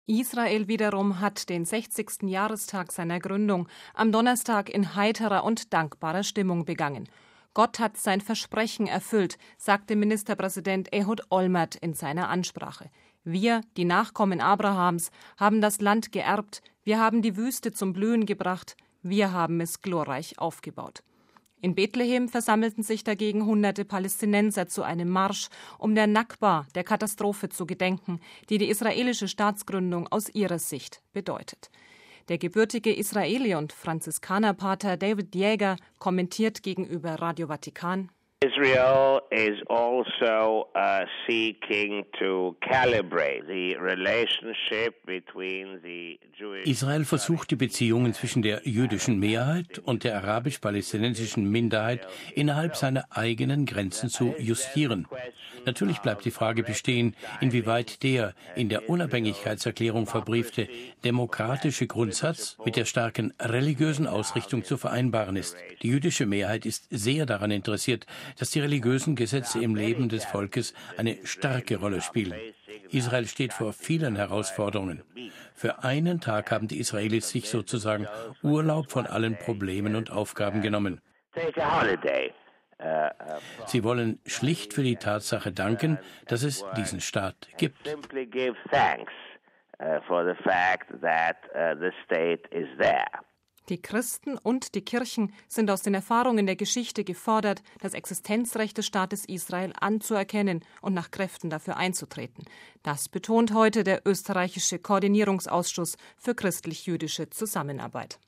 Israel wiederum hat den 60. Jahrestag seiner Gründung am Donnerstag in heiterer und dankbarer Stimmung begangen. Gott hat sein Versprechen erfüllt, sagte Ministerpräsident Ehud Olmert in seiner Ansprache. Wir, die Nachkommen Abrahams, haben das Land geerbt, wir haben die Wüste zum Blühen gebracht, wir haben es glorreich aufgebaut. In Bethlehem versammelten sich dagegen hunderte Palästinenser zu einem Marsch, um der Nakba, der Katastrophe zu gedenken, die die israelische Staatsgründung aus ihrer Sicht bedeutet. Der gebürtige Israeli und Franziskanerpater David Jäger kommentiert gegenüber Radio Vatikan: Israel is also seeking to calibrate the relationship between the Jewish. Israel versucht, die Beziehungen zwischen der jüdischen Mehrheit und der arabisch-palästinensischen Minderheit innerhalb seiner eigenen Grenzen zu justieren. Natürlich bleibt die Frage bestehen, inwieweit der in der Unabhängigkeitserklärung verbriefte demokratische Grundsatz mit der starken religiösen Ausrichtung zu vereinbaren ist. Die jüdische Mehrheit ist sehr daran interessiert, dass die religiösen Gesetze im Leben des Volkes eine starke Rolle spielen. Israel steht vor vielen Herausforderungen. Für einen Tag haben die Israelis sich sozusagen Urlaub von allen Problemen und Aufgaben genommen. Sie wollen schlicht für die Tatsache danken, dass es diesen Staat gibt. Die Christen und die Kirchen sind aus den Erfahrungen der Geschichte gefordert, das Existenzrecht des Staates Israel anzuerkennen und nach Kräften dafür einzutreten. Das betont heute der österreichische Koordinierungsausschuss für christlich-jüdische Zusammenarbeit.